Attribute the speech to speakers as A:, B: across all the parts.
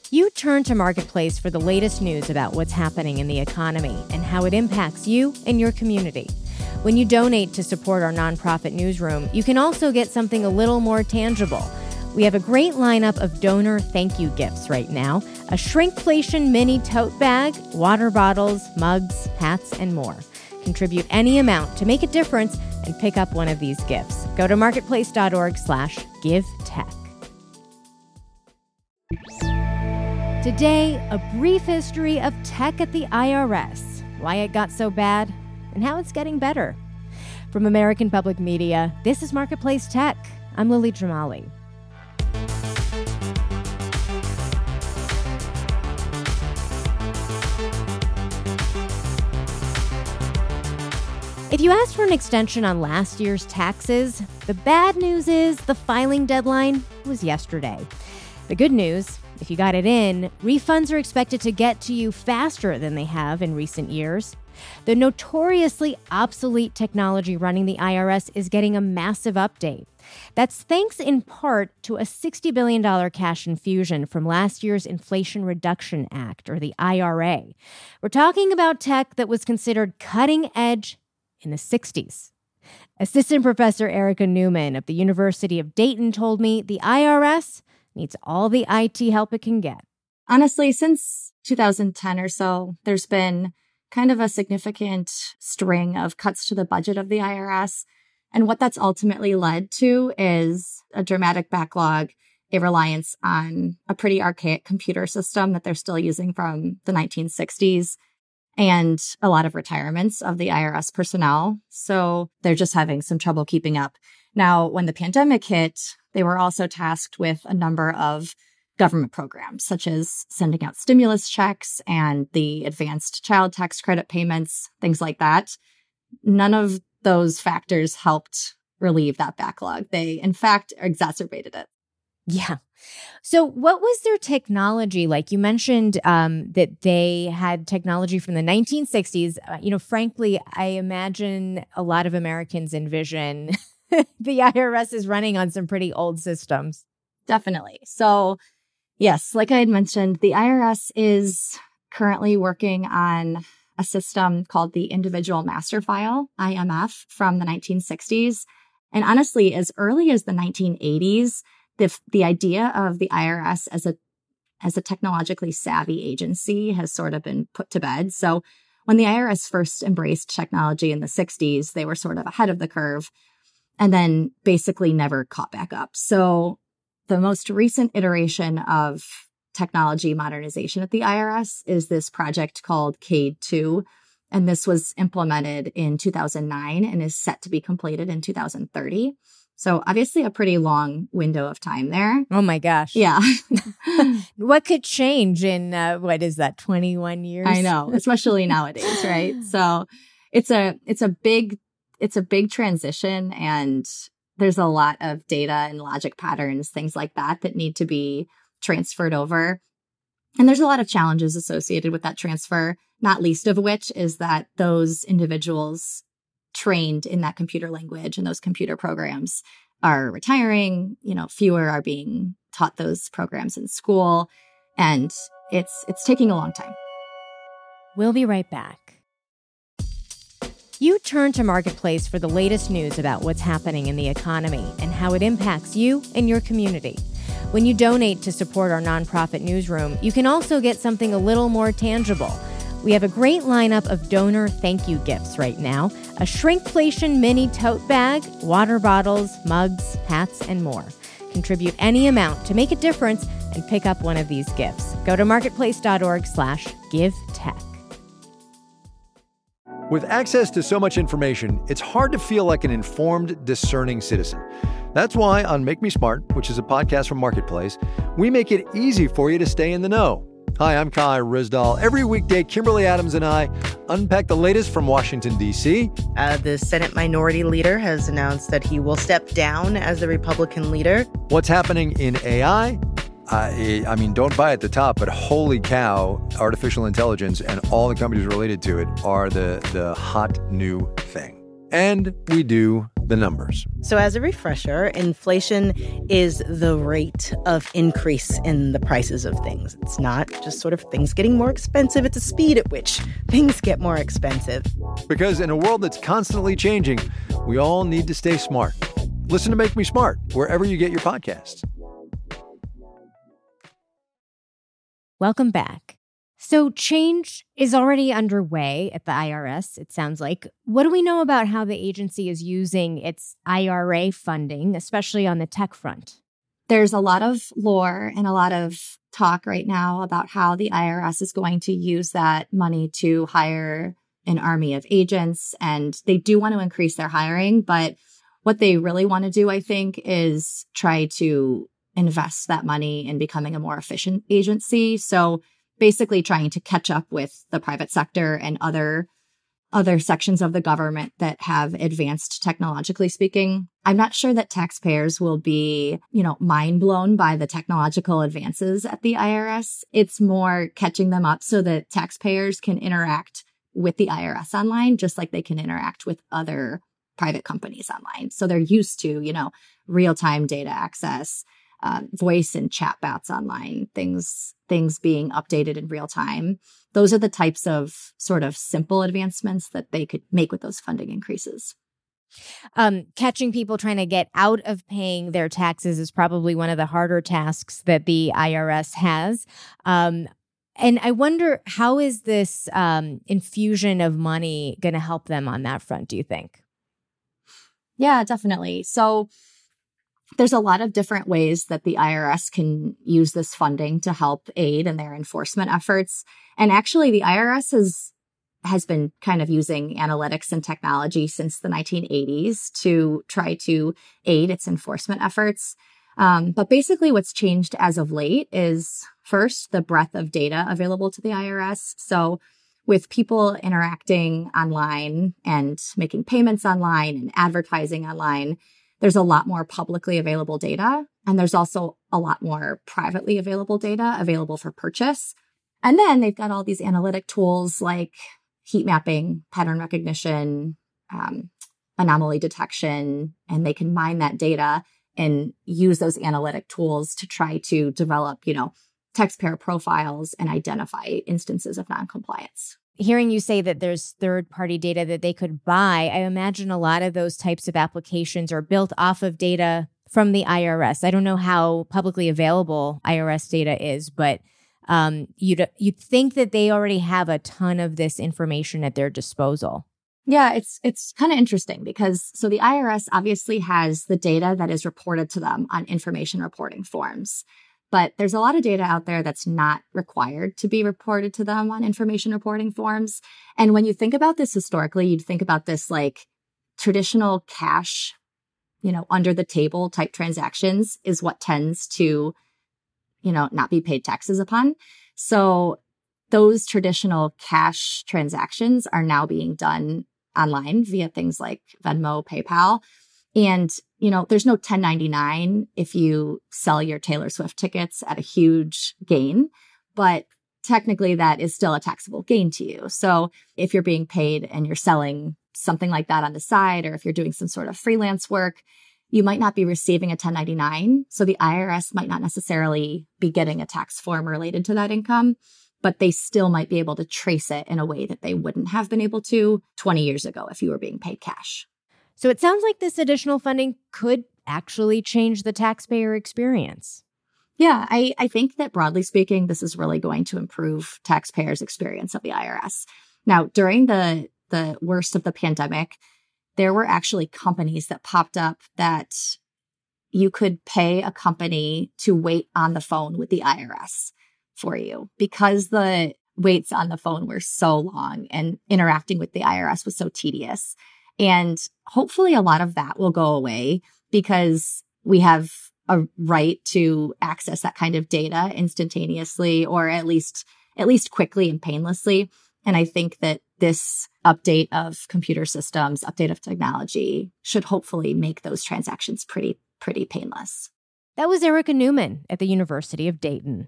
A: You turn to Marketplace for the latest news about what's happening in the economy and how it impacts you and your community. When you donate to support our nonprofit newsroom, you can also get something a little more tangible. We have a great lineup of donor thank you gifts right now: a shrinkflation mini tote bag, water bottles, mugs, hats, and more. Contribute any amount to make a difference and pick up one of these gifts. Go to marketplace.org/givetech. Today, a brief history of tech at the IRS, why it got so bad, and how it's getting better. From American Public Media, this is Marketplace Tech. I'm Lily Jamali. If you asked for an extension on last year's taxes, the bad news is the filing deadline was yesterday. The good news, if you got it in, refunds are expected to get to you faster than they have in recent years. The notoriously obsolete technology running the IRS is getting a massive update. That's thanks in part to a $60 billion cash infusion from last year's Inflation Reduction Act, or the IRA. We're talking about tech that was considered cutting edge in the 60s. Assistant Professor Erica Newman of the University of Dayton told me the IRS needs all the IT help it can get.
B: Honestly, since 2010 or so, there's been kind of a significant string of cuts to the budget of the IRS. And what that's ultimately led to is a dramatic backlog, a reliance on a pretty archaic computer system that they're still using from the 1960s, and a lot of retirements of the IRS personnel. So they're just having some trouble keeping up. Now, when the pandemic hit, they were also tasked with a number of government programs, such as sending out stimulus checks and the advanced child tax credit payments, things like that. None of those factors helped relieve that backlog. They, in fact, exacerbated it.
A: Yeah. So what was their technology like? You mentioned that they had technology from the 1960s. Frankly, I imagine a lot of Americans envision the IRS is running on some pretty old systems.
B: Definitely. So, yes, like I had mentioned, the IRS is currently working on a system called the Individual Master File, IMF, from the 1960s. And honestly, as early as the 1980s, the idea of the IRS as a technologically savvy agency has sort of been put to bed. So when the IRS first embraced technology in the 60s, they were sort of ahead of the curve and then basically never caught back up. So the most recent iteration of technology modernization at the IRS is this project called CADE 2. And this was implemented in 2009 and is set to be completed in 2030. So obviously a pretty long window of time there.
A: Oh my gosh.
B: Yeah.
A: What could change in, 21 years?
B: I know, especially nowadays, right? So it's a big transition, and there's a lot of data and logic patterns, things like that need to be transferred over. And there's a lot of challenges associated with that transfer, not least of which is that those individuals trained in that computer language and those computer programs are retiring. Fewer are being taught those programs in school, and it's taking a long time.
A: We'll be right back. You turn to Marketplace for the latest news about what's happening in the economy and how it impacts you and your community. When you donate to support our nonprofit newsroom, you can also get something a little more tangible. We have a great lineup of donor thank you gifts right now: a shrinkflation mini tote bag, water bottles, mugs, hats, and more. Contribute any amount to make a difference and pick up one of these gifts. Go to marketplace.org/givetech.
C: With access to so much information, it's hard to feel like an informed, discerning citizen. That's why on Make Me Smart, which is a podcast from Marketplace, we make it easy for you to stay in the know. Hi, I'm Kai Ryssdal. Every weekday, Kimberly Adams and I unpack the latest from Washington, D.C.
D: The Senate Minority Leader has announced that he will step down as the Republican leader.
C: What's happening in AI? I mean, don't buy at the top, but holy cow, artificial intelligence and all the companies related to it are the hot new thing. And we do the numbers.
D: So as a refresher, inflation is the rate of increase in the prices of things. It's not just sort of things getting more expensive. It's the speed at which things get more expensive.
C: Because in a world that's constantly changing, we all need to stay smart. Listen to Make Me Smart wherever you get your podcasts.
A: Welcome back. So change is already underway at the IRS, it sounds like. What do we know about how the agency is using its IRA funding, especially on the tech front?
B: There's a lot of lore and a lot of talk right now about how the IRS is going to use that money to hire an army of agents. And they do want to increase their hiring. But what they really want to do, I think, is try to invest that money in becoming a more efficient agency. So basically trying to catch up with the private sector and other sections of the government that have advanced technologically speaking. I'm not sure that taxpayers will be, mind blown by the technological advances at the IRS. It's more catching them up so that taxpayers can interact with the IRS online, just like they can interact with other private companies online. So they're used to, real-time data access, voice and chat bots online, things being updated in real time. Those are the types of sort of simple advancements that they could make with those funding increases.
A: Catching people trying to get out of paying their taxes is probably one of the harder tasks that the IRS has. And I wonder, how is this infusion of money going to help them on that front, do you think?
B: Yeah, definitely. So there's a lot of different ways that the IRS can use this funding to help aid in their enforcement efforts. And actually, the IRS has been kind of using analytics and technology since the 1980s to try to aid its enforcement efforts. But basically, what's changed as of late is, first, the breadth of data available to the IRS. So with people interacting online and making payments online and advertising online, there's a lot more publicly available data, and there's also a lot more privately available data available for purchase. And then they've got all these analytic tools like heat mapping, pattern recognition, anomaly detection, and they can mine that data and use those analytic tools to try to develop, taxpayer profiles and identify instances of noncompliance.
A: Hearing you say that there's third-party data that they could buy, I imagine a lot of those types of applications are built off of data from the IRS. I don't know how publicly available IRS data is, but you'd think that they already have a ton of this information at their disposal.
B: Yeah, it's kind of interesting because so the IRS obviously has the data that is reported to them on information reporting forms. But there's a lot of data out there that's not required to be reported to them on information reporting forms. And when you think about this historically, you'd think about this like traditional cash, under the table type transactions is what tends to, not be paid taxes upon. So those traditional cash transactions are now being done online via things like Venmo, PayPal. And, there's no 1099 if you sell your Taylor Swift tickets at a huge gain, but technically that is still a taxable gain to you. So if you're being paid and you're selling something like that on the side, or if you're doing some sort of freelance work, you might not be receiving a 1099. So the IRS might not necessarily be getting a tax form related to that income, but they still might be able to trace it in a way that they wouldn't have been able to 20 years ago if you were being paid cash.
A: So it sounds like this additional funding could actually change the taxpayer experience.
B: Yeah, I think that broadly speaking, this is really going to improve taxpayers' experience of the IRS. Now, during the worst of the pandemic, there were actually companies that popped up that you could pay a company to wait on the phone with the IRS for you because the waits on the phone were so long and interacting with the IRS was so tedious. And hopefully a lot of that will go away because we have a right to access that kind of data instantaneously or at least quickly and painlessly. And I think that this update of computer systems, update of technology should hopefully make those transactions pretty painless.
A: That was Erica Newman at the University of Dayton.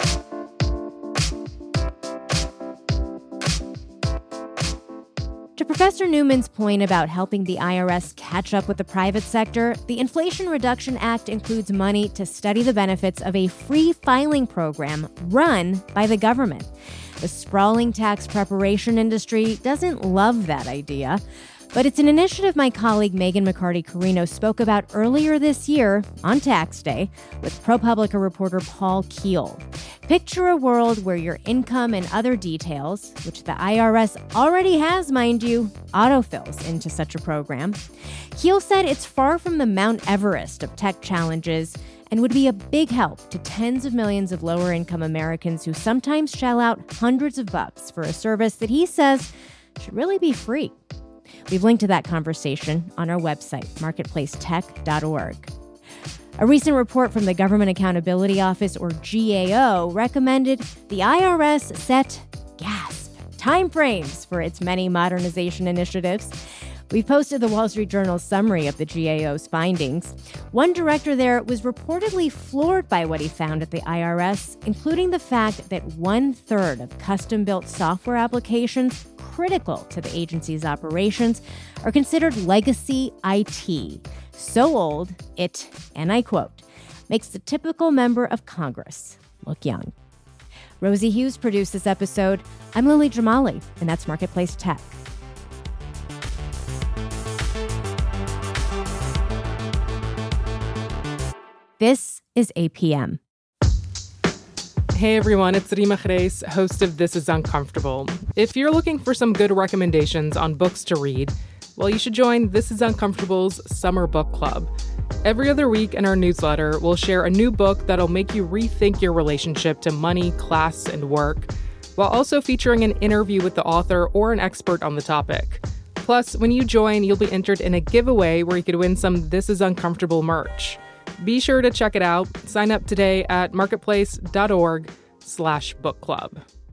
A: To Professor Newman's point about helping the IRS catch up with the private sector, the Inflation Reduction Act includes money to study the benefits of a free filing program run by the government. The sprawling tax preparation industry doesn't love that idea, but it's an initiative my colleague Megan McCarty-Carino spoke about earlier this year on Tax Day with ProPublica reporter Paul Keel. Picture a world where your income and other details, which the IRS already has, mind you, autofills into such a program. Keel said it's far from the Mount Everest of tech challenges and would be a big help to tens of millions of lower-income Americans who sometimes shell out hundreds of bucks for a service that he says should really be free. We've linked to that conversation on our website, marketplacetech.org. A recent report from the Government Accountability Office, or GAO, recommended the IRS set, gasp, timeframes for its many modernization initiatives. We've posted the Wall Street Journal's summary of the GAO's findings. One director there was reportedly floored by what he found at the IRS, including the fact that 1/3 of custom-built software applications critical to the agency's operations are considered legacy IT. So old, it, and I quote, makes the typical member of Congress look young. Rosie Hughes produced this episode. I'm Lily Jamali, and that's Marketplace Tech. This is APM.
E: Hey everyone, it's Rima Khrez, host of This Is Uncomfortable. If you're looking for some good recommendations on books to read, well, you should join This Is Uncomfortable's Summer Book Club. Every other week in our newsletter, we'll share a new book that'll make you rethink your relationship to money, class, and work, while also featuring an interview with the author or an expert on the topic. Plus, when you join, you'll be entered in a giveaway where you could win some This Is Uncomfortable merch. Be sure to check it out. Sign up today at marketplace.org/book club.